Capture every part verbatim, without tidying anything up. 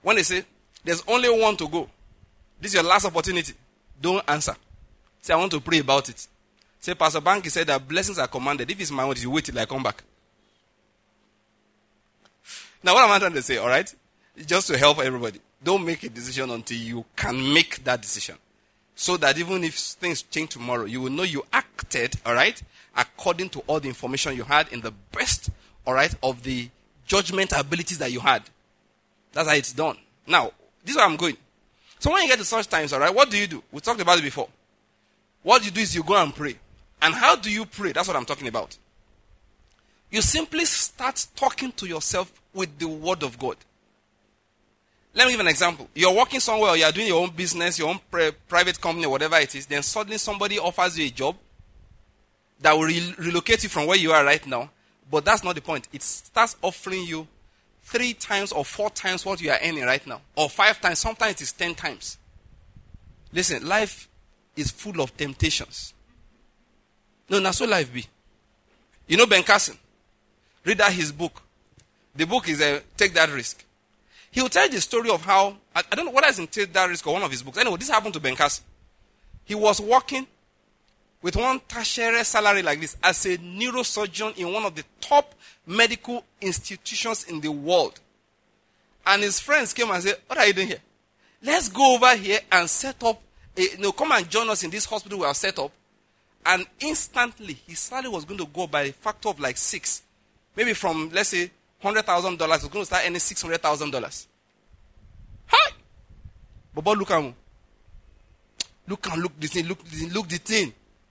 When they say, there's only one to go, this is your last opportunity, don't answer. Say, I want to pray about it. Say, Pastor Banky said that blessings are commanded. If it's my own, you wait till I come back. Now, what am I trying to say, all right? Just to help everybody. Don't make a decision until you can make that decision. So that even if things change tomorrow, you will know you acted, all right, according to all the information you had in the best, all right, of the judgment abilities that you had. That's how it's done. Now, this is where I'm going. So when you get to such times, all right, what do you do? We talked about it before. What you do is you go and pray. And how do you pray? That's what I'm talking about. You simply start talking to yourself with the word of God. Let me give an example. You're working somewhere, or you're doing your own business, your own pri- private company, or whatever it is. Then suddenly somebody offers you a job that will re- relocate you from where you are right now. But that's not the point. It starts offering you three times or four times what you are earning right now. Or five times. Sometimes it is ten times. Listen, life is full of temptations. No, that's what life be. You know Ben Carson? Read that his book. The book is uh, Take That Risk. He will tell you the story of how, I, I don't know whether it's in Take That Risk or one of his books. Anyway, this happened to Ben Carson. He was working with one tertiary salary like this as a neurosurgeon in one of the top medical institutions in the world. And his friends came and said, what are you doing here? Let's go over here and set up, a, you know, come and join us in this hospital we have set up. And instantly, his salary was going to go by a factor of like six. Maybe from, let's say, one hundred thousand dollars, he was going to start earning six hundred thousand dollars. Hi! But look at him. Look and look the thing, look the thing, look the thing.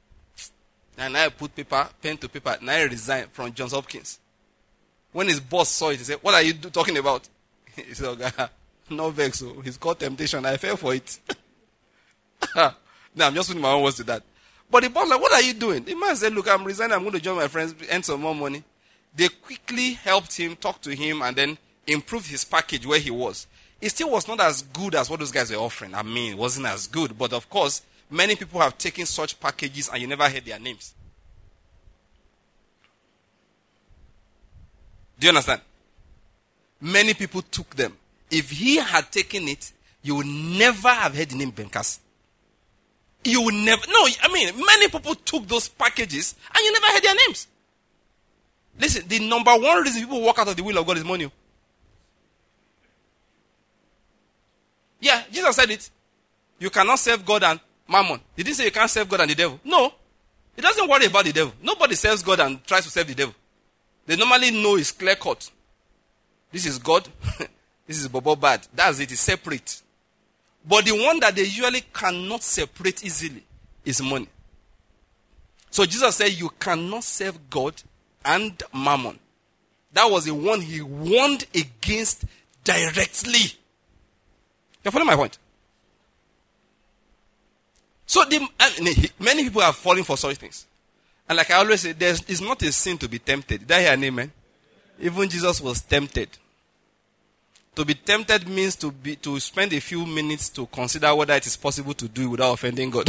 And I put paper, pen to paper, and I resigned from Johns Hopkins. When his boss saw it, he said, what are you do, talking about? He said, oh, God, no vex. So it's called temptation. I fell for it. Now, I'm just putting my own words to that. But the boss like, what are you doing? The man said, look, I'm resigning. I'm going to join my friends, earn some more money. They quickly helped him, talked to him, and then improved his package where he was. It still was not as good as what those guys were offering. I mean, it wasn't as good. But of course, many people have taken such packages and you never heard their names. Do you understand? Many people took them. If he had taken it, you would never have heard the name Ben Carson. You would never. No, I mean, many people took those packages and you never heard their names. Listen, the number one reason people walk out of the will of God is money. Yeah, Jesus said it. You cannot serve God and mammon. He didn't say you can't serve God and the devil. No. He doesn't worry about the devil. Nobody serves God and tries to serve the devil. They normally know it's clear cut. This is God. This is Bobo Bad. That's it. It's separate. But the one that they usually cannot separate easily is money. So Jesus said you cannot serve God and mammon. That was the one he warned against directly. You follow my point? So the, I mean, many people are falling for such things. And like I always say, there is not a sin to be tempted. Did I hear an amen? Even Jesus was tempted. To be tempted means to be to spend a few minutes to consider whether it is possible to do it without offending God.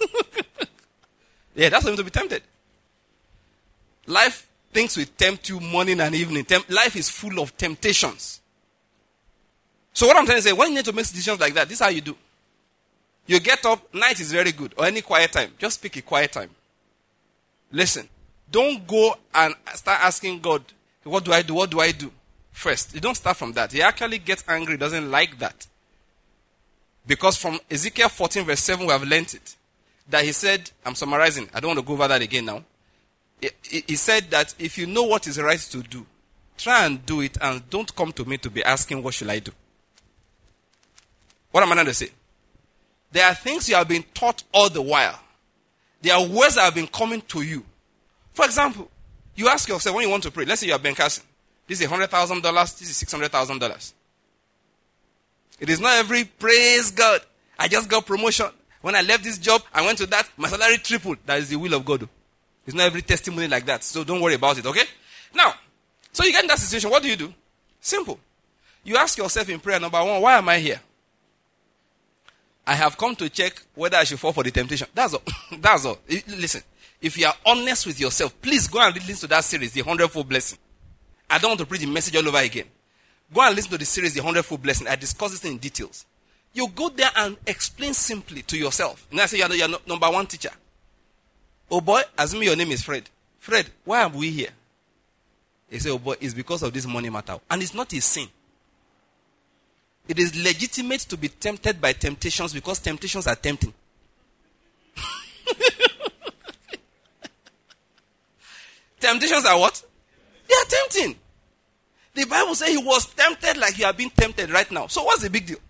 Yeah, that's what it means to be tempted. Life things will tempt you morning and evening. Tem- life is full of temptations. So what I'm trying to say, when you need to make decisions like that, this is how you do. You get up, night is very good, or any quiet time. Just pick a quiet time. Listen, don't go and start asking God, what do I do, what do I do? First, you don't start from that. He actually gets angry, doesn't like that. Because from Ezekiel fourteen verse seven, we have learnt it. That he said, I'm summarizing, I don't want to go over that again now. He, he said that if you know what is right to do, try and do it and don't come to me to be asking, what should I do? What am I trying to say? There are things you have been taught all the while. There are words that have been coming to you. For example, you ask yourself when you want to pray, let's say you are Ben Carson. This is one hundred thousand dollars, this is six hundred thousand dollars. It is not every praise God. I just got promotion. When I left this job, I went to that, my salary tripled. That is the will of God. It's not every testimony like that. So don't worry about it, okay? Now, so you get in that situation, what do you do? Simple. You ask yourself in prayer, number one, why am I here? I have come to check whether I should fall for the temptation. That's all. That's all. Listen, if you are honest with yourself, please go and listen to that series, The Hundredfold Blessing. I don't want to preach the message all over again. Go and listen to the series, The Hundredfold Blessing. I discuss this in details. You go there and explain simply to yourself. And I say, you're, you're no, number one teacher. Oh boy, assume your name is Fred. Fred, why are we here? He say, oh boy, it's because of this money matter. And it's not a sin. It is legitimate to be tempted by temptations because temptations are tempting. Temptations are what? They are tempting. The Bible says he was tempted like you are being tempted right now. So what's the big deal?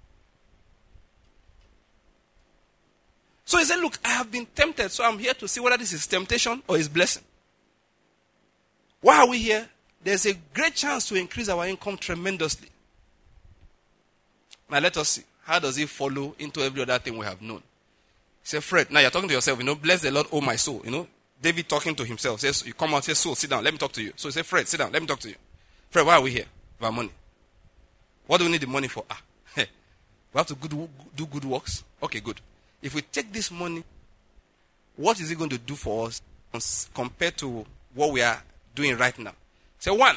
So he said, look, I have been tempted, so I'm here to see whether this is temptation or is blessing. Why are we here? There's a great chance to increase our income tremendously. Now let us see. How does it follow into every other thing we have known? He said, Fred, now you're talking to yourself, you know, bless the Lord, oh my soul. You know, David talking to himself. Says, you come out, say, soul, sit down, let me talk to you. So he said, Fred, sit down, let me talk to you. Fred, why are we here? For our money. What do we need the money for? Ah, hey, we have to good, do good works. Okay, good. If we take this money, what is it going to do for us compared to what we are doing right now? So one,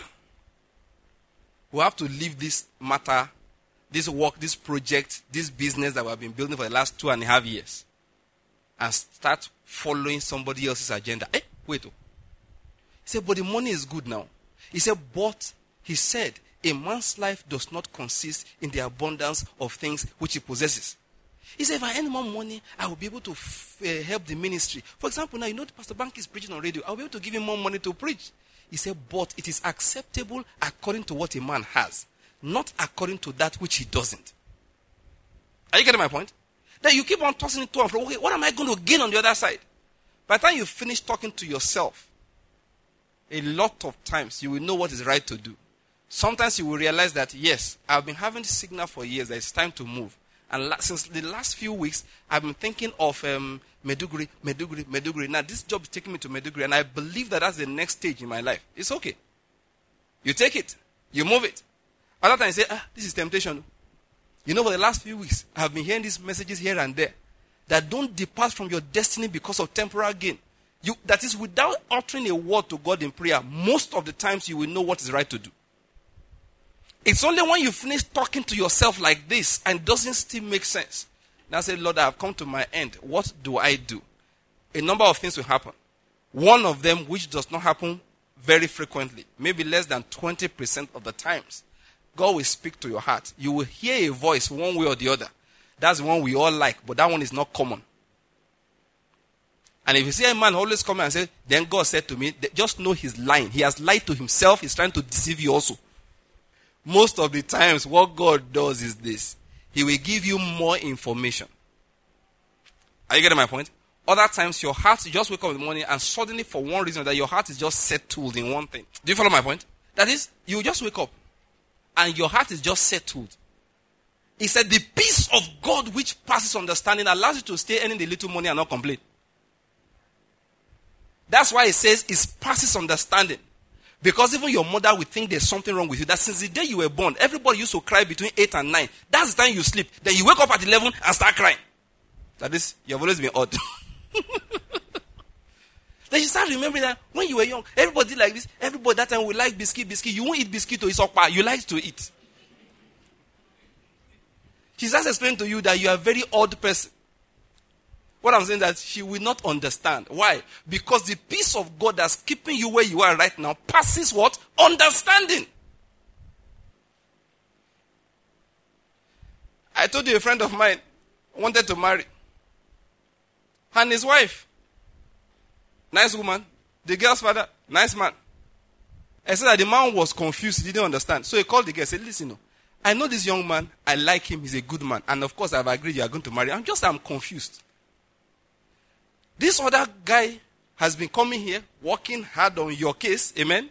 we have to leave this matter, this work, this project, this business that we have been building for the last two and a half years and start following somebody else's agenda. Eh, wait. Oh. He said, but the money is good now. He said, but he said, a man's life does not consist in the abundance of things which he possesses. He said, if I earn more money, I will be able to f- uh, help the ministry. For example, now you know Pastor Bank is preaching on radio. I will be able to give him more money to preach. He said, but it is acceptable according to what a man has, not according to that which he doesn't. Are you getting my point? Then you keep on tossing it to and fro. Okay, what am I going to gain on the other side? By the time you finish talking to yourself, a lot of times you will know what is right to do. Sometimes you will realize that, yes, I've been having this signal for years that it's time to move. And la- since the last few weeks, I've been thinking of um, Meduguri, Meduguri, Meduguri. Now, this job is taking me to Meduguri, and I believe that that's the next stage in my life. It's okay. You take it. You move it. Other times you say, ah, this is temptation. You know, for the last few weeks, I've been hearing these messages here and there that don't depart from your destiny because of temporal gain. You, that is, without uttering a word to God in prayer, most of the times you will know what is right to do. It's only when you finish talking to yourself like this and it doesn't still make sense. Now say, Lord, I have come to my end. What do I do? A number of things will happen. One of them, which does not happen very frequently, maybe less than twenty percent of the times, God will speak to your heart. You will hear a voice one way or the other. That's the one we all like, but that one is not common. And if you see a man always come and say, then God said to me, just know he's lying. He has lied to himself. He's trying to deceive you also. Most of the times, what God does is this. He will give you more information. Are you getting my point? Other times, your heart, you just wake up in the morning and suddenly, for one reason, that your heart is just settled in one thing. Do you follow my point? That is, you just wake up and your heart is just settled. He said, the peace of God which passes understanding allows you to stay earning the little money and not complain. That's why it says it passes understanding. Because even your mother will think there's something wrong with you. That since the day you were born, everybody used to cry between eight and nine. That's the time you sleep. Then you wake up at eleven and start crying. That is, you have always been odd. Then you start remembering that when you were young, everybody like this. Everybody that time will like biscuit, biscuit. You won't eat biscuit to isokpa. You like to eat. She starts explaining to you that you are a very odd person. What I'm saying is that she will not understand. Why? Because the peace of God that's keeping you where you are right now passes what? Understanding. I told you a friend of mine wanted to marry. And his wife, nice woman. The girl's father, nice man. I said that the man was confused. He didn't understand. So he called the girl and said, listen, no, I know this young man. I like him. He's a good man. And of course, I've agreed you are going to marry. I'm just, I'm confused. This other guy has been coming here, working hard on your case. Amen?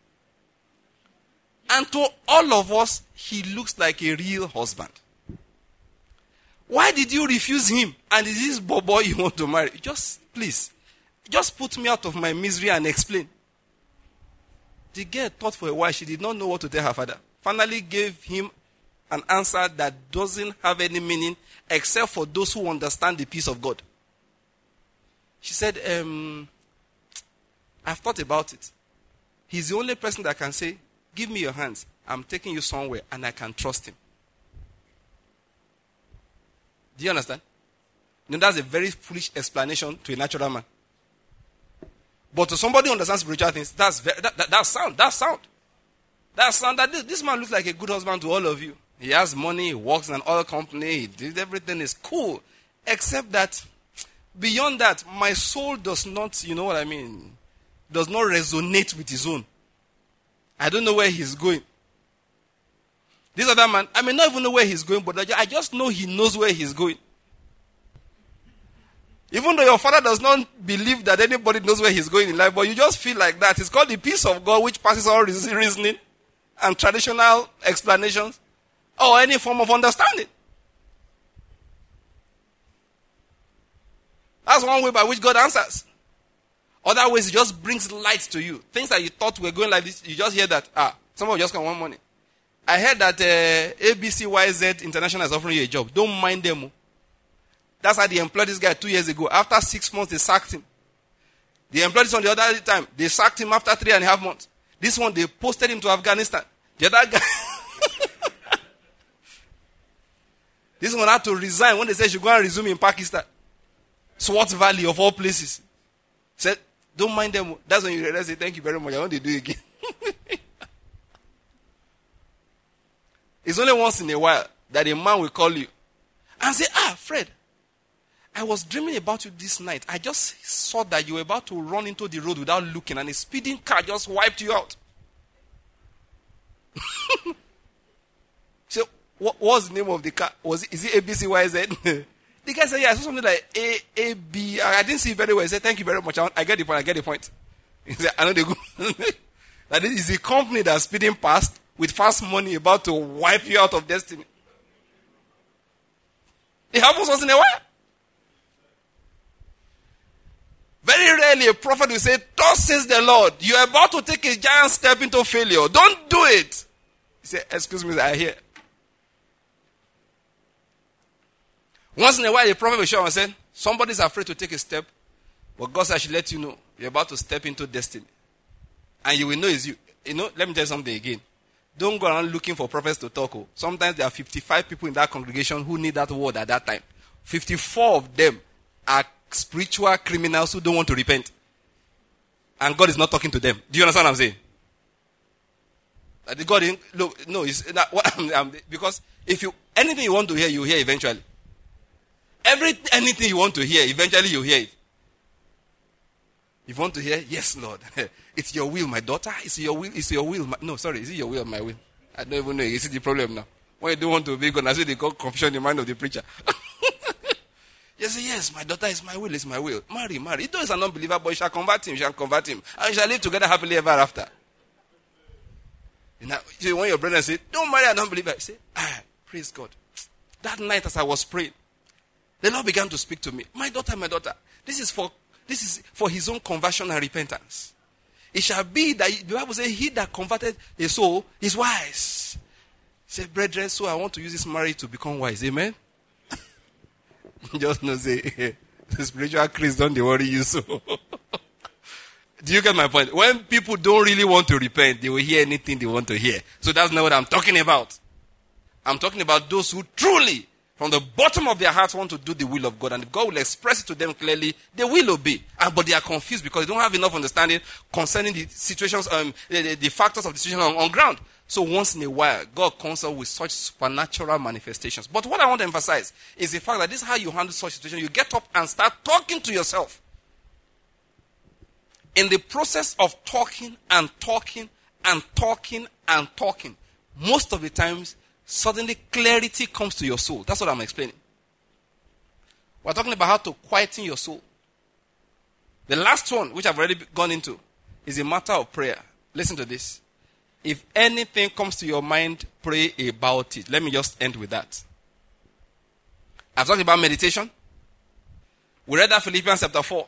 And to all of us, he looks like a real husband. Why did you refuse him? And is this boy you want to marry? Just, please, just put me out of my misery and explain. The girl thought for a while. She did not know what to tell her father. Finally gave him an answer that doesn't have any meaning except for those who understand the peace of God. She said, um, I've thought about it. He's the only person that can say, give me your hands. I'm taking you somewhere and I can trust him. Do you understand? No, that's a very foolish explanation to a natural man. But to somebody who understands spiritual things, that's very, that, that, that's sound. That's sound. That's sound. That this, this man looks like a good husband to all of you. He has money. He works in an oil company. He did everything is cool, except that beyond that, my soul does not. You know what I mean? Does not resonate with his own. I don't know where he's going. This other man, I may not even know where he's going, but I just know he knows where he's going. Even though your father does not believe that anybody knows where he's going in life, but you just feel like that. It's called the peace of God, which passes all reasoning and traditional explanations or any form of understanding. That's one way by which God answers. Other ways, He just brings light to you. Things that you thought were going like this, you just hear that, ah, someone just got one money. I heard that uh, A B C Y Z International is offering you a job. Don't mind them. That's how they employed this guy two years ago. After six months, they sacked him. They employed this one the other time. They sacked him after three and a half months. This one, they posted him to Afghanistan. The other guy... this one had to resign when they said she should go and resume in Pakistan. Swat Valley of all places. Said, don't mind them. That's when you realize, say, thank you very much. I want to do it again. It's only once in a while that a man will call you and say, ah, Fred, I was dreaming about you this night. I just saw that you were about to run into the road without looking and a speeding car just wiped you out. So, what was the name of the car? Was it, is it A B C Y Z? The guy said, yeah, I saw something like A, A, B. I didn't see it very well. He said, thank you very much. I, I get the point. I get the point. He said, I know they go. That this is a company that's speeding past with fast money about to wipe you out of destiny. It happens once in a while. Very rarely a prophet will say, thus says the Lord, you are about to take a giant step into failure. Don't do it. He said, excuse me, I hear. Once in a while, a prophet will show up and say, somebody's afraid to take a step, but God said, I should let you know, you're about to step into destiny. And you will know it's you. You know, let me tell you something again. Don't go around looking for prophets to talk. Oh. Sometimes there are fifty-five people in that congregation who need that word at that time. fifty-four of them are spiritual criminals who don't want to repent. And God is not talking to them. Do you understand what I'm saying? That God didn't, look, no, it's not, what, I'm, because if you, anything you want to hear, you hear eventually. Every, anything you want to hear, eventually you hear it. If you want to hear, yes, Lord. It's your will, my daughter. It's your will. It's your will. My, no, sorry. Is it your will or my will? I don't even know. You see the problem now. When you don't want to be God, that's why they call confusion in the mind of the preacher. You say, yes, my daughter is my will. It's my will. Marry, marry. Though he's an unbeliever, but you shall convert him. You shall convert him. And you shall live together happily ever after. You know, so when your brother say, don't marry an unbeliever, you say, ah, praise God. That night as I was praying, the Lord began to speak to me. My daughter, my daughter, this is for this is for his own conversion and repentance. It shall be that the Bible says, he that converted a soul is wise. Say, brethren, so I want to use this marriage to become wise. Amen? Just no say, the spiritual Christ don't they worry you so. Do you get my point? When people don't really want to repent, they will hear anything they want to hear. So that's not what I'm talking about. I'm talking about those who truly, from the bottom of their hearts, want to do the will of God. And if God will express it to them clearly, they will obey. And, but they are confused because they don't have enough understanding concerning the situations, um, the, the, the factors of the situation on, on ground. So once in a while, God comes up with such supernatural manifestations. But what I want to emphasize is the fact that this is how you handle such situations. You get up and start talking to yourself. In the process of talking and talking and talking and talking, most of the times, suddenly clarity comes to your soul. That's what I'm explaining. We're talking about how to quieten your soul. The last one, which I've already gone into, is a matter of prayer. Listen to this. If anything comes to your mind, pray about it. Let me just end with that. I've talked about meditation. We read that Philippians chapter four.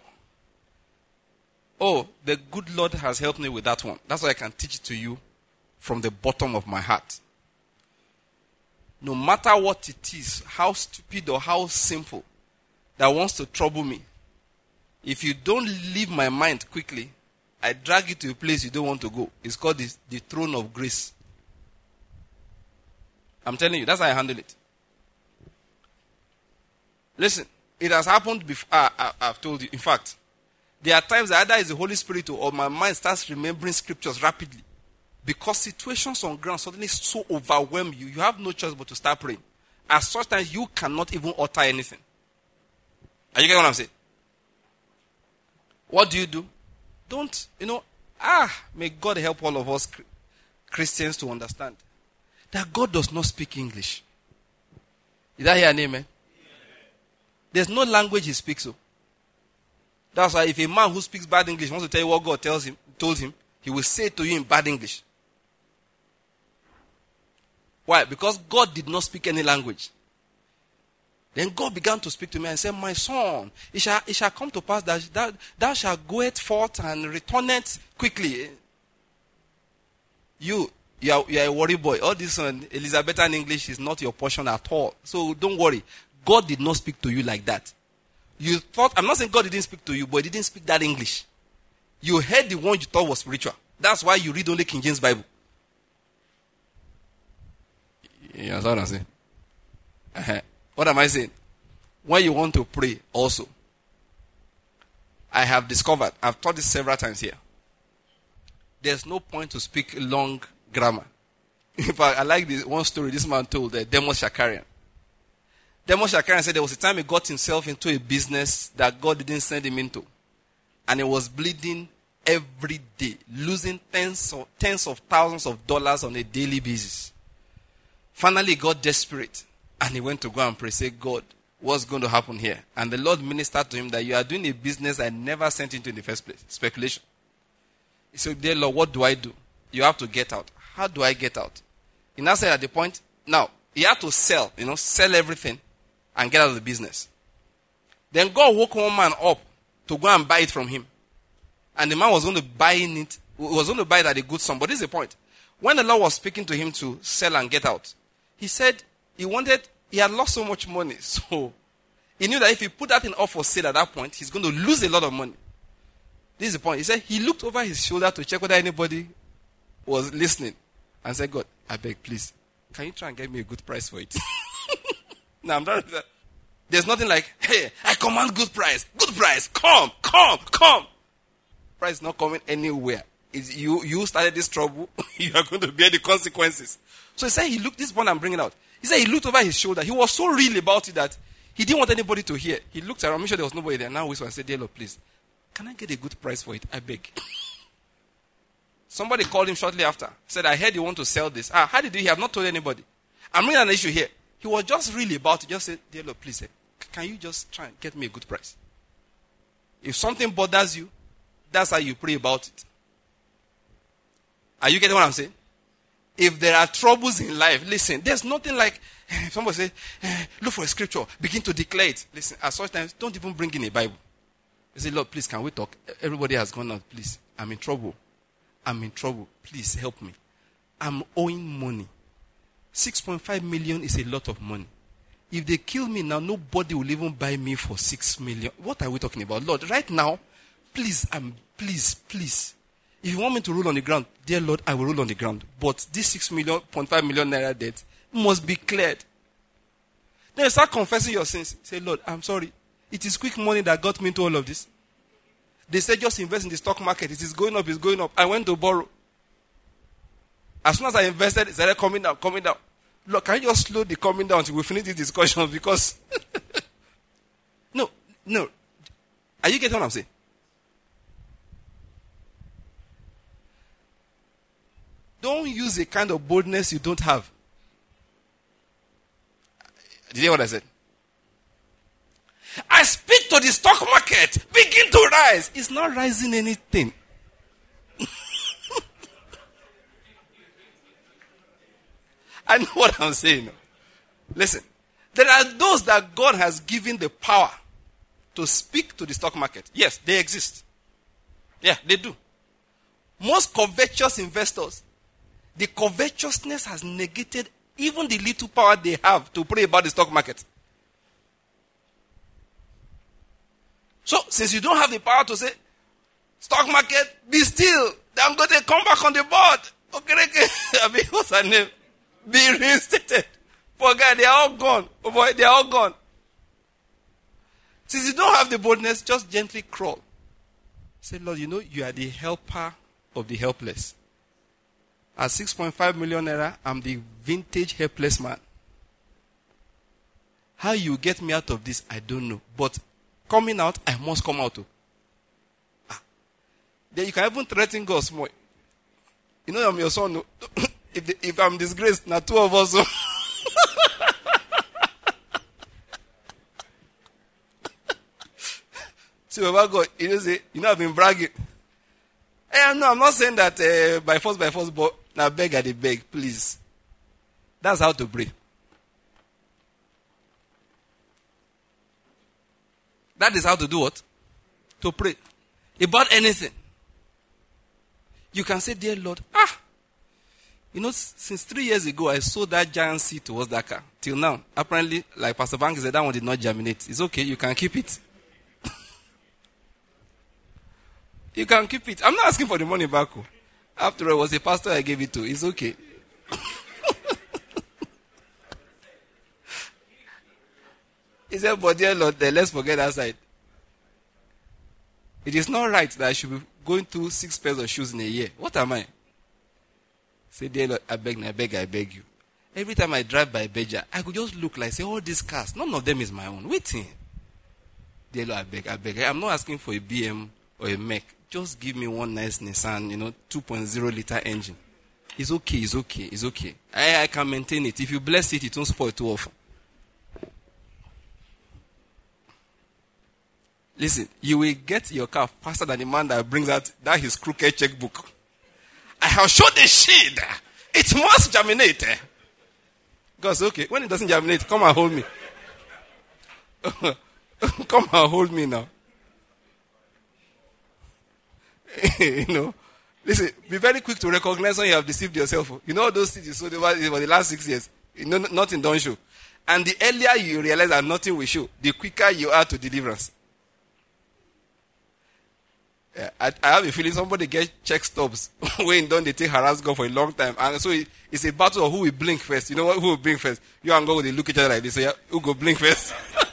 Oh, the good Lord has helped me with that one. That's why I can teach it to you from the bottom of my heart. No matter what it is, how stupid or how simple, that wants to trouble me, if you don't leave my mind quickly, I drag you to a place you don't want to go. It's called the, the throne of grace. I'm telling you, that's how I handle it. Listen, it has happened before. Uh, I, I've told you. In fact, there are times that either it's the Holy Spirit or my mind starts remembering scriptures rapidly. Because situations on ground suddenly so overwhelm you, you have no choice but to start praying. At such times, you cannot even utter anything. Are you getting what I'm saying? What do you do? Don't, you know, ah, may God help all of us Christians to understand that God does not speak English. Is that here an amen? There's no language he speaks so. That's why if a man who speaks bad English wants to tell you what God tells him, told him, he will say it to you in bad English. Why? Because God did not speak any language. Then God began to speak to me and said, my son, it shall, it shall come to pass that thou, thou shalt goeth forth and returneth quickly. You, you are, you are a worry boy. All this one, Elizabethan English is not your portion at all. So don't worry. God did not speak to you like that. You thought, I'm not saying God didn't speak to you, but he didn't speak that English. You heard the one you thought was spiritual. That's why you read only King James Bible. You understand what I'm saying? Uh-huh. What am I saying? When you want to pray also, I have discovered, I've taught this several times here, there's no point to speak long grammar. In fact, I like this one story this man told, uh, Demos Shakarian. Demos Shakarian said there was a time he got himself into a business that God didn't send him into. And he was bleeding every day, losing tens of, tens of thousands of dollars on a daily basis. Finally, he got desperate. And he went to go and pray, say, God, what's going to happen here? And the Lord ministered to him that you are doing a business I never sent into in the first place. Speculation. He said, dear Lord, what do I do? You have to get out. How do I get out? He now said at the point, now, he had to sell, you know, sell everything and get out of the business. Then God woke one man up to go and buy it from him. And the man was going to buy it, was going to buy it at a good sum. But this is the point. When the Lord was speaking to him to sell and get out, he said, He wanted, he had lost so much money. So, he knew that if he put that thing up for sale at that point, he's going to lose a lot of money. This is the point. He said, he looked over his shoulder to check whether anybody was listening. And said, God, I beg, please, can you try and get me a good price for it? Now, I'm done with that. There's nothing like, hey, I command good price. Good price. Come, come, come. Price is not coming anywhere. It's you, you started this trouble. You are going to bear the consequences. So he said, he looked, this point I'm bringing out. He said he looked over his shoulder. He was so real about it that he didn't want anybody to hear. He looked around, make sure there was nobody there. Now whispered and said, dear Lord, please, can I get a good price for it? I beg. Somebody called him shortly after. Said, I heard you want to sell this. Ah, how did you hear? I have not told anybody. I'm bringing an issue here. He was just really about it. Just said, dear Lord, please, can you just try and get me a good price? If something bothers you, that's how you pray about it. Are you getting what I'm saying? If there are troubles in life, listen, there's nothing like, eh, somebody say, eh, look for a scripture, begin to declare it. Listen, at such times, don't even bring in a Bible. You say, Lord, please, can we talk? Everybody has gone out, please. I'm in trouble. I'm in trouble. Please help me. I'm owing money. six point five million is a lot of money. If they kill me now, nobody will even buy me for six million. What are we talking about? Lord, right now, please, I'm, please, please. If you want me to roll on the ground, dear Lord, I will roll on the ground. But this six million, point five million naira debt must be cleared. Then you start confessing your sins. Say, Lord, I'm sorry. It is quick money that got me into all of this. They said just invest in the stock market. It is going up, it's going up. I went to borrow. As soon as I invested, it started coming down, coming down. Look, can you just slow the coming down until we finish this discussion? Because, no, no. Are you getting what I'm saying? Don't use a kind of boldness you don't have. Did you hear what I said? I speak to the stock market. Begin to rise. It's not rising anything. I know what I'm saying. Listen. There are those that God has given the power to speak to the stock market. Yes, they exist. Yeah, they do. Most covetous investors, the covetousness has negated even the little power they have to pray about the stock market. So, since you don't have the power to say, Stock market, be still. I'm going to come back on the board. Okay, okay. I mean, what's her name? Be reinstated. Forget, they are all gone. Oh boy, they are all gone. Since you don't have the boldness, just gently crawl. Say, Lord, you know, you are the helper of the helpless. At six point five million naira, I'm the vintage helpless man. How you get me out of this, I don't know. But coming out, I must come out. Ah. Then you can even threaten God small. You know I'm your son. No? if, the, if I'm disgraced, now two of us. So. So about God, you know, say, you know, I've been bragging. Hey, no, I'm not saying that uh, by force, by force, but now beg at the beg, please. That's how to pray. That is how to do what? To pray. About anything. You can say, dear Lord, ah, you know, since three years ago, I sowed that giant seed towards that car. Till now, apparently, like Pastor Bank said, that one did not germinate. It's okay, you can keep it. You can keep it. I'm not asking for the money back. After all, it was a pastor I gave it to. It's okay. He said, but dear Lord, then let's forget that side. It is not right that I should be going through six pairs of shoes in a year. What am I? Say, dear Lord, I beg, I beg, I beg you. Every time I drive by Beja, I could just look like, say, all these cars, none of them is my own. Waiting. Dear Lord, I beg, I beg. I'm not asking for a B M or a Mac. Just give me one nice Nissan, you know, two point oh liter engine. It's okay, it's okay, it's okay. I, I can maintain it. If you bless it, it won't spoil too often. Listen, you will get your car faster than the man that brings out that his crooked checkbook. I have showed the shade. It must germinate. God says, okay, when it doesn't germinate, come and hold me. Come and hold me now. You know, listen, be very quick to recognize when you have deceived yourself. You know all those things you sold over, over the last six years. You know, nothing don't show. And the earlier you realize that nothing will show, the quicker you are to deliverance. Yeah, I, I have a feeling somebody gets check stubs when don't they take harass God for a long time. And so it, it's a battle of who will blink first. You know what? Who will blink first? You and God will look at each other like this. Say, yeah, who go blink first?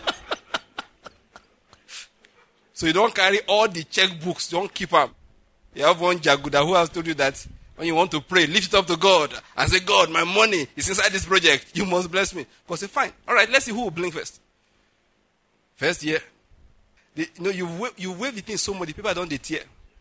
So you don't carry all the checkbooks. Don't keep them. You have one Jaguda who has told you that when you want to pray, lift it up to God and say, God, my money is inside this project. You must bless me. God say, fine. All right, let's see who will blink first. First year. The, you know, you wave, you wave the thing so much, the people don't they tear.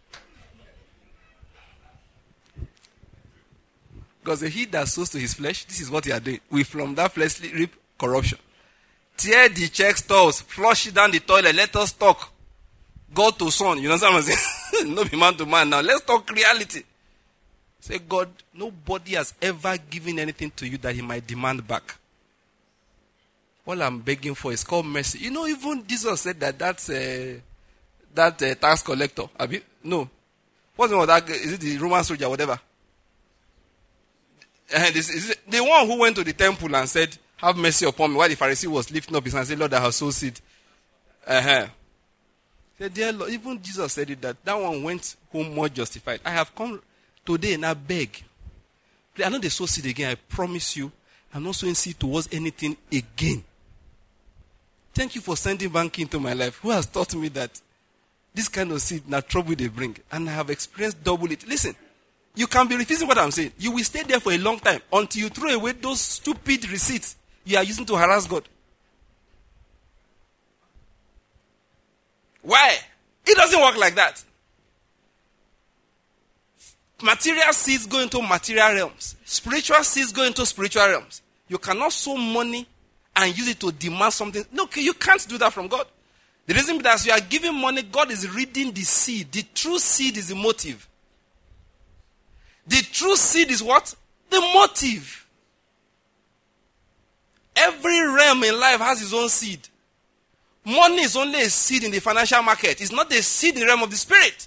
Because the he that sows to his flesh, this is what he are doing. We from that fleshly reap corruption. Tear the check stores, flush it down the toilet, let us talk. God to son, you know what I'm saying? No be man to man now. Let's talk reality. Say, God, nobody has ever given anything to you that he might demand back. All I'm begging for is called mercy. You know, even Jesus said that that's uh, that uh, tax collector. Have you? No. What's the name of that? Is it the Roman soldier, whatever? Uh, this, is it, the one who went to the temple and said, have mercy upon me, while the Pharisee was lifting up his hand and said, Lord, I have sowed seed. Uh-huh. Said, dear Lord, even Jesus said it, that that one went home more justified. I have come today and I beg. I know they sow seed again. I promise you, I'm not sowing seed towards anything again. Thank you for sending banking into my life. Who has taught me that this kind of seed, now trouble they bring. And I have experienced double it. Listen, you can be refusing what I'm saying. You will stay there for a long time until you throw away those stupid receipts you are using to harass God. Why? It doesn't work like that. Material seeds go into material realms. Spiritual seeds go into spiritual realms. You cannot sow money and use it to demand something. No, you can't do that from God. The reason that as you are giving money, God is reading the seed. The true seed is the motive. The true seed is what? The motive. Every realm in life has its own seed. Money is only a seed in the financial market. It's not a seed in the realm of the spirit.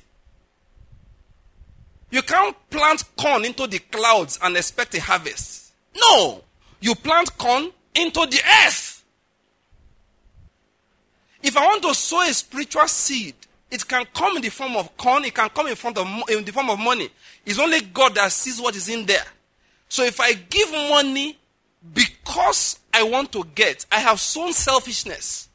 You can't plant corn into the clouds and expect a harvest. No. You plant corn into the earth. If I want to sow a spiritual seed, It can come in the form of corn. It can come in, front of, in the form of money. It's only God that sees what is in there. So if I give money because I want to get, I have sown selfishness.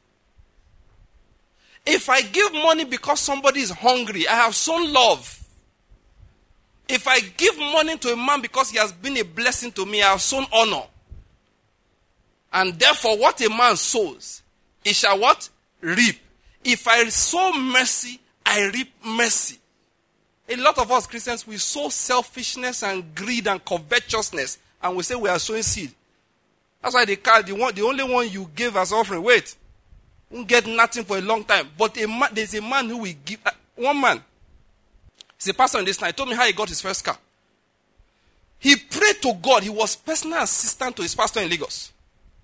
If I give money because somebody is hungry, I have sown love. If I give money to a man because he has been a blessing to me, I have sown honor. And therefore, what a man sows, he shall what? Reap. If I sow mercy, I reap mercy. A lot of us Christians, we sow selfishness and greed and covetousness, and we say we are sowing seed. That's why the car, the one, the only one you gave as offering, wait, won't get nothing for a long time. But a man, there's a man who will give, uh, one man, he's a pastor in this night, told me how he got his first car. He prayed to God. He was personal assistant to his pastor in Lagos.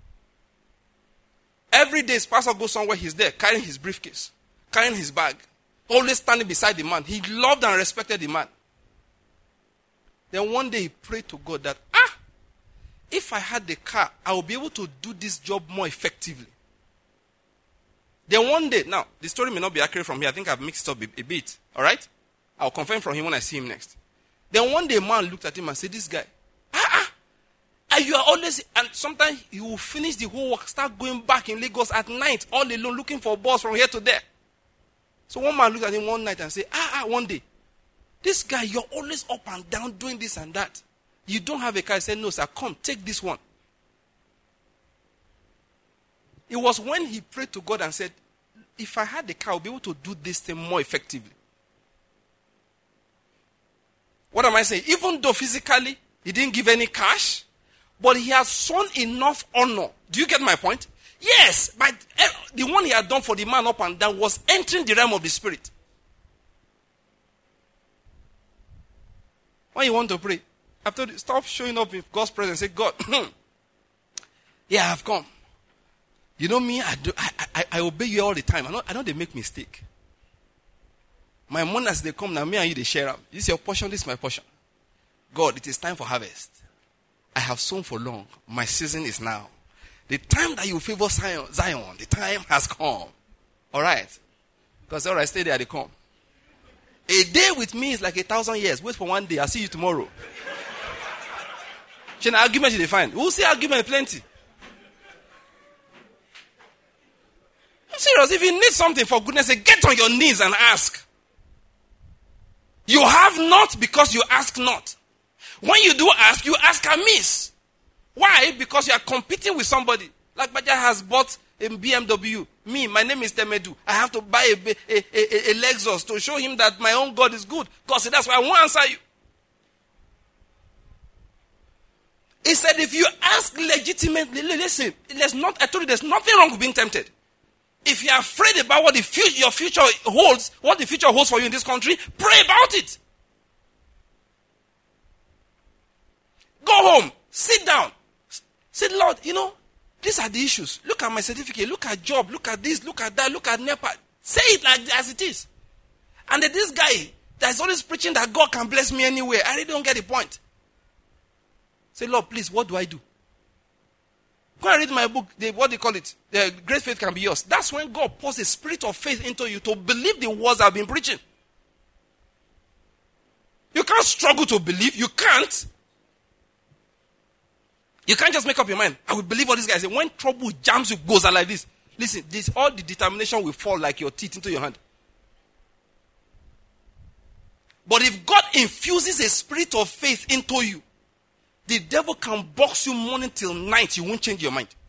Every day his pastor goes somewhere, he's there, carrying his briefcase, carrying his bag, always standing beside the man. He loved and respected the man. Then one day he prayed to God that, ah, if I had the car, I would be able to do this job more effectively. Then one day, now, the story may not be accurate from here. I think I've mixed it up a, a bit. All right? I'll confirm from him when I see him next. Then one day a man looked at him and said, this guy, ah, ah, and you are always, and sometimes he will finish the whole work, start going back in Lagos at night, all alone, looking for a bus from here to there. So one man looked at him one night and said, ah, ah, one day, this guy, you're always up and down doing this and that. You don't have a car. He said, no, sir, come, take this one. It was when he prayed to God and said, if I had the car, I'll be able to do this thing more effectively. What am I saying? Even though physically he didn't give any cash, but he has sown enough honor. Do you get my point? Yes, but the one he had done for the man up and down was entering the realm of the spirit. When you want to pray, after stop showing up in God's presence, say, God, yeah, I've come. You know me, I, do, I, I, I obey you all the time. I know, I know they make mistake. My money as they come, now me and you, they share up. This is your portion, this is my portion. God, it is time for harvest. I have sown for long. My season is now. The time that you favor Zion, Zion, the time has come. All right? Because all right, stay there, they come. A day with me is like a thousand years. Wait for one day, I'll see you tomorrow. Should an argument you define? We'll see argument plenty. I'm serious. If you need something, for goodness sake, get on your knees and ask. You have not because you ask not. When you do ask, you ask amiss. Why? Because you are competing with somebody. Like Baja has bought a B M W. Me, my name is Temedu. I have to buy a, a, a, a Lexus to show him that my own God is good. God said, that's why I won't answer you. He said, if you ask legitimately, listen, there's not, I told you there's nothing wrong with being tempted. If you're afraid about what the future, your future holds, what the future holds for you in this country, pray about it. Go home, sit down. Say, Lord, you know, these are the issues. Look at my certificate, look at job, look at this, look at that, look at NEPA. Say it like as it is. And then this guy that's always preaching that God can bless me anywhere, I really don't get the point. Say, Lord, please, what do I do? Go and read my book, the, what do you call it? The Great Faith Can Be Yours. That's when God pours a spirit of faith into you to believe the words I've been preaching. You can't struggle to believe. You can't. You can't just make up your mind. I will believe what this guy says. When trouble jams you, goes out like this. Listen, this all the determination will fall like your teeth into your hand. But if God infuses a spirit of faith into you, the devil can box you morning till night. You won't change your mind.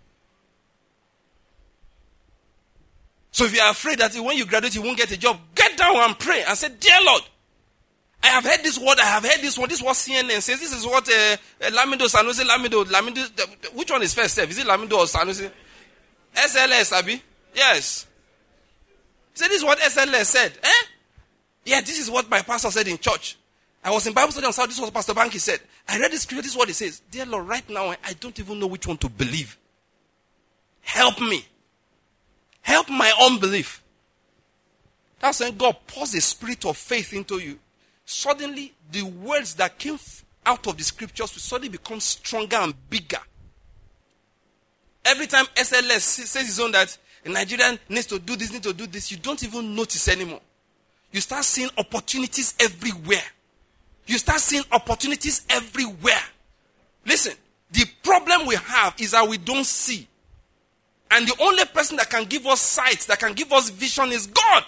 So if you are afraid that when you graduate you won't get a job, get down and pray and say, dear Lord, I have heard this word, I have heard this one. This is what C N N says. This is what uh, uh, Lamido, Sanusi, Lamido, Lamido. Uh, which one is first step? Is it Lamido or Sanusi? S L S, Abi? Yes. Say, this is what S L S said. Eh? Yeah, this is what my pastor said in church. I was in Bible study on South. This was what Pastor Banky said. I read this scripture. This is what it says. Dear Lord, right now, I don't even know which one to believe. Help me. Help my unbelief. That's when God pours a spirit of faith into you. Suddenly, the words that came out of the scriptures will suddenly become stronger and bigger. Every time S L S says his own that a Nigerian needs to do this, needs to do this, you don't even notice anymore. you start seeing opportunities everywhere. You start seeing opportunities everywhere. Listen, the problem we have is that we don't see. And the only person that can give us sight, that can give us vision is God.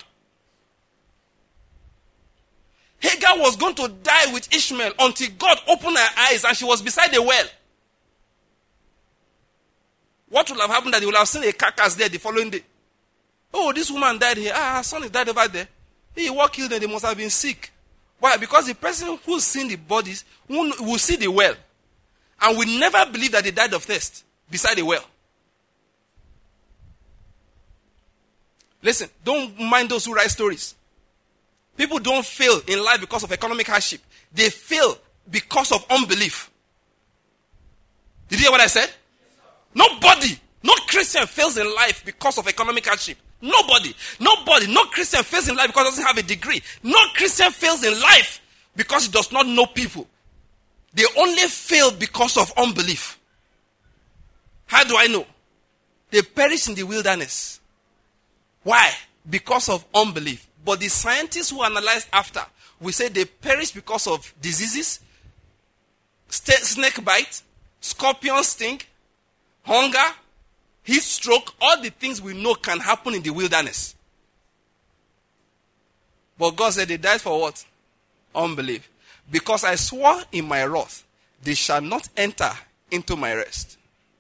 Hagar was going to die with Ishmael until God opened her eyes and she was beside a well. What would have happened that they would have seen a carcass there the following day? Oh, this woman died here. Ah, her son is died over there. Hey, what killed them? They must have been sick. Why? Because the person who's seen the bodies will, will see the well. And will never believe that they died of thirst beside the well. Listen, don't mind those who write stories. People don't fail in life because of economic hardship. They fail because of unbelief. Did you hear what I said? Nobody, no Christian fails in life because of economic hardship. Nobody, nobody, no Christian fails in life because he doesn't have a degree. No Christian fails in life because he does not know people. They only fail because of unbelief. How do I know? They perish in the wilderness. Why? Because of unbelief. But the scientists who analyzed after, we say they perish because of diseases, snake bite, scorpion sting, hunger, heat stroke, all the things we know can happen in the wilderness. But God said they died for what? Unbelief. Because I swore in my wrath, they shall not enter into my rest.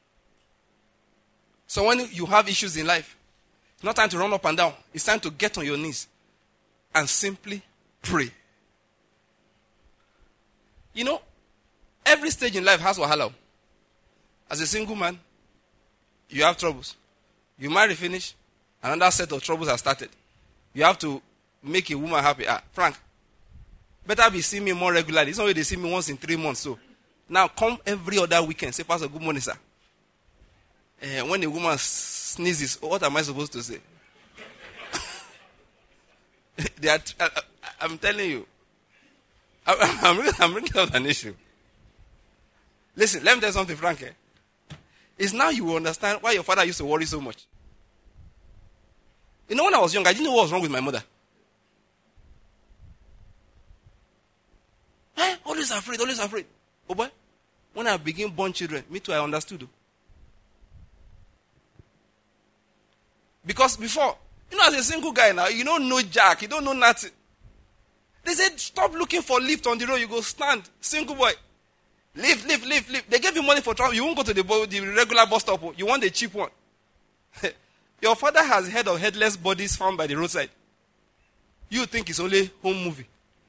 So when you have issues in life, it's not time to run up and down. It's time to get on your knees and simply pray. You know, every stage in life has wahala. As a single man, you have troubles. You marry, finish, another set of troubles have started. You have to make a woman happy. Ah, Frank, better be seeing me more regularly. It's not way they see me once in three months. So now come every other weekend. Say, Pastor, good morning, sir. Uh, when a woman sneezes, what am I supposed to say? they are, uh, I'm telling you. I, I'm, bringing, I'm bringing out an issue. Listen, let me tell you something, Frank. Eh? It's now you will understand why your father used to worry so much. You know, when I was young, I didn't know what was wrong with my mother. Eh? Always afraid, always afraid. Oh boy, when I begin born children, me too, I understood. Because before, you know, as a single guy now, you don't know jack, you don't know nothing. They said, stop looking for lift on the road, you go stand, single boy. Lift, lift, lift, lift. They gave you money for travel. You won't go to the, the regular bus stop. You want the cheap one. Your father has heard of headless bodies found by the roadside. You think it's only home movie.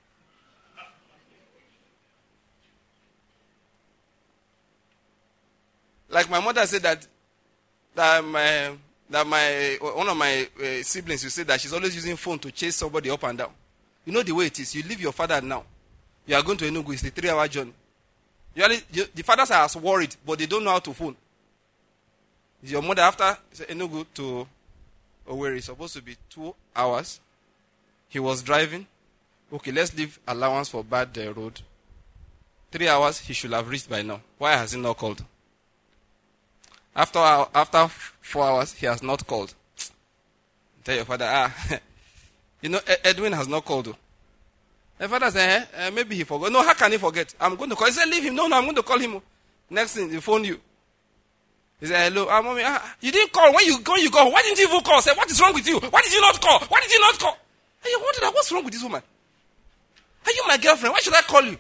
Like my mother said that, that my, that my, one of my uh, siblings, you said that she's always using phone to chase somebody up and down. You know the way it is. You leave your father now. You are going to Enugu. It's a three-hour journey. Usually, the fathers are as worried, but they don't know how to phone. Your mother, after Enugu to Owerri, it's supposed to be two hours. He was driving. Okay, let's leave allowance for bad uh, road. Three hours, he should have reached by now. Why has he not called? After after four hours, he has not called. Tell your father, ah, you know, Edwin has not called. The father said, eh, uh, maybe he forgot. No, how can he forget? I'm going to call. He said, leave him. No, no, I'm going to call him. Next thing, he phoned you. He said, hello, ah, mommy, ah, you didn't call. When you go, you go. Why didn't you even call? Say, what is wrong with you? Why did you not call? Why did you not call? And you wondered, what's wrong with this woman? Are you my girlfriend? Why should I call you?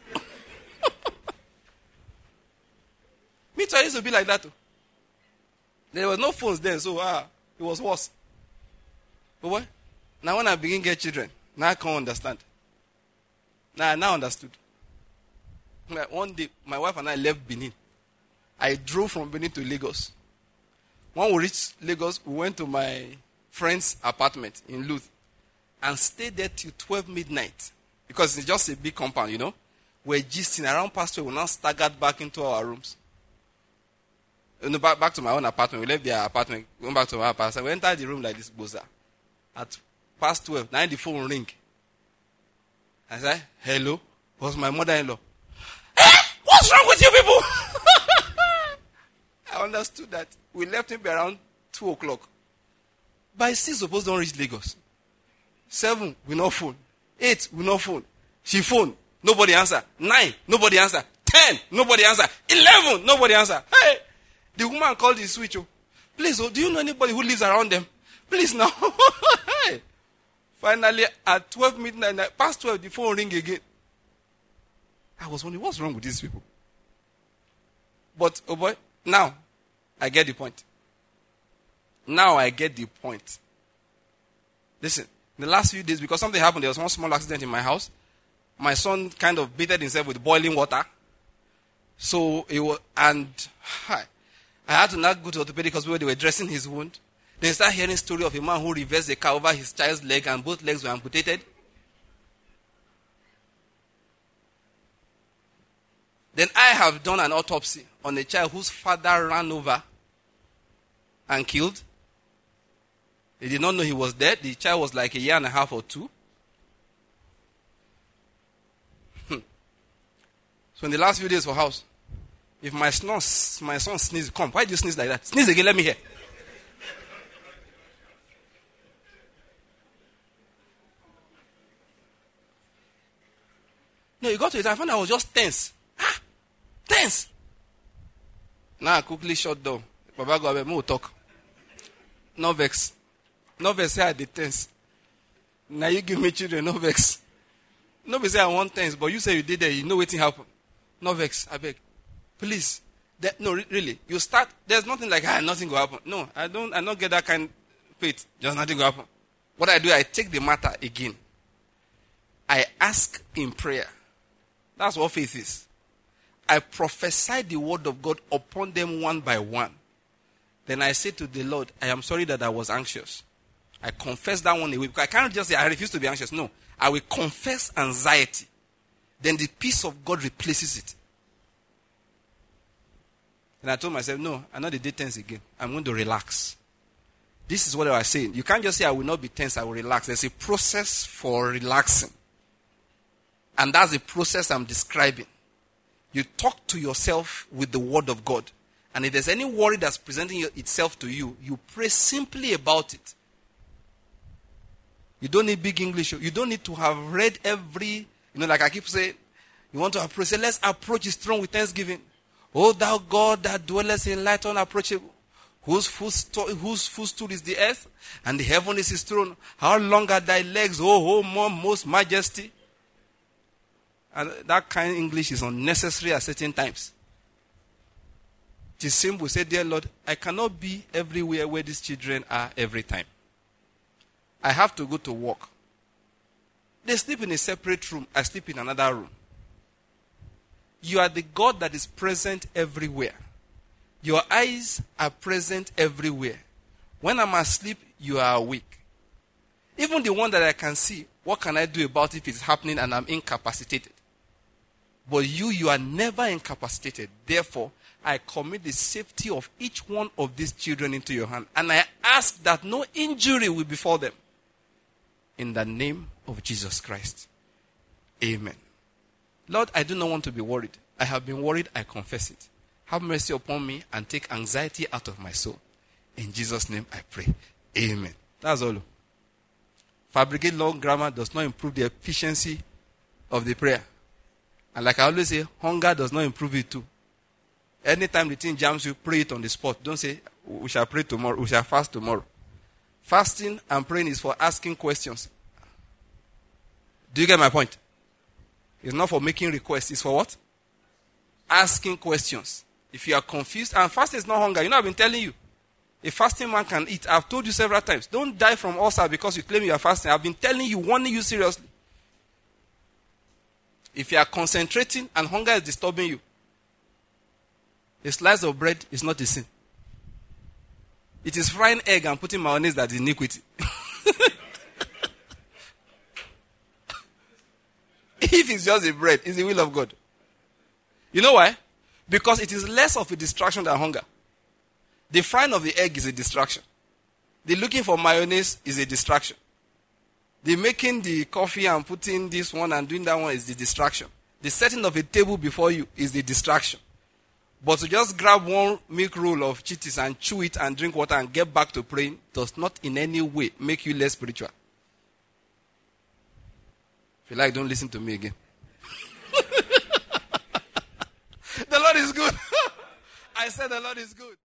Me too, I used to be like that too. There was no phones then, so ah, it was worse. But what? Now when I begin to get children, now I can't understand. Now I now understood. Like one day, my wife and I left Benin. I drove from Benin to Lagos. When we reached Lagos, we went to my friend's apartment in Luth and stayed there till twelve midnight. Because it's just a big compound, you know. We're gisting around past twelve. We now staggered back into our rooms. You know, back, back to my own apartment. We left their apartment, went back to my apartment. We entered the room like this, Boza. At past twelve, now the phone ring. I said, hello? It was my mother-in-law. Eh? What's wrong with you people? I understood that. We left him around two o'clock. By six, suppose don't reach Lagos. Seven, we no phone. Eight, we no phone. She phone, nobody answer. Nine, nobody answer. Ten, nobody answer. Eleven, nobody answer. Hey, the woman called the switch. Oh, please, oh, do you know anybody who lives around them? Please now. Hey. Finally, at twelve midnight, past twelve, the phone ring again. I was wondering, what's wrong with these people? But, oh boy, now, I get the point. Now I get the point. Listen, in the last few days, because something happened, there was one small accident in my house. My son kind of bathed himself with boiling water. So, it was, and hi, I had to now go to orthopedic because they were dressing his wound. Then I started hearing story of a man who reversed the car over his child's leg and both legs were amputated. Then I have done an autopsy on a child whose father ran over and killed. They did not know he was dead. The child was like a year and a half or two. So in the last few days for house, if my son, my son sneezes, come, why do you sneeze like that? Sneeze again, let me hear. No, you got to it. I found I was just tense. Ah, tense. Now I quickly shut down. Baba go away, more talk. No vex. No vex say I did tense. Now you give me children, no vex. Nobody say I want tense, but you say you did it, you know what happened. No vex, I beg. Please. That, no, really. You start, there's nothing like, ah, nothing will happen. No, I don't, I don't get that kind of faith. Just nothing will happen. What I do, I take the matter again. I ask in prayer. That's what faith is. I prophesy the word of God upon them one by one. Then I say to the Lord, I am sorry that I was anxious. I confess that one away. Because I can't just say, I refuse to be anxious. No. I will confess anxiety. Then the peace of God replaces it. And I told myself, no, I'm not the day tense again. I'm going to relax. This is what I was saying. You can't just say, I will not be tense, I will relax. There's a process for relaxing. And that's the process I'm describing. You talk to yourself with the word of God. And if there's any worry that's presenting itself to you, you pray simply about it. You don't need big English. You don't need to have read every, you know, like I keep saying, you want to approach, say, let's approach his throne with thanksgiving. O thou God that dwellest in light unapproachable, whose footstool, whose footstool is the earth, and the heaven is his throne. How long are thy legs, O, O more most majesty? And that kind of English is unnecessary at certain times. It is simple. Say, dear Lord, I cannot be everywhere where these children are every time. I have to go to work. They sleep in a separate room. I sleep in another room. You are the God that is present everywhere. Your eyes are present everywhere. When I'm asleep, you are awake. Even the one that I can see, what can I do about it if it's happening and I'm incapacitated? But you, you are never incapacitated. Therefore, I commit the safety of each one of these children into your hand. And I ask that no injury will befall them. In the name of Jesus Christ. Amen. Lord, I do not want to be worried. I have been worried, I confess it. Have mercy upon me and take anxiety out of my soul. In Jesus' name I pray. Amen. That's all. Fabricate long grammar does not improve the efficiency of the prayer. And like I always say, hunger does not improve it too. Anytime the thing jams you, pray it on the spot. Don't say, we shall pray tomorrow, we shall fast tomorrow. Fasting and praying is for asking questions. Do you get my point? It's not for making requests. It's for what? Asking questions. If you are confused, and fasting is not hunger. You know, I've been telling you. A fasting man can eat. I've told you several times. Don't die from ulcer because you claim you are fasting. I've been telling you, warning you seriously. If you are concentrating and hunger is disturbing you, a slice of bread is not a sin. It is frying egg and putting mayonnaise that is iniquity. If it's just a bread, it's the will of God. You know why? Because it is less of a distraction than hunger. The frying of the egg is a distraction. The looking for mayonnaise is a distraction. The making the coffee and putting this one and doing that one is the distraction. The setting of a table before you is the distraction. But to just grab one milk roll of chitties and chew it and drink water and get back to praying does not in any way make you less spiritual. If you like, don't listen to me again. The Lord is good. I said the Lord is good.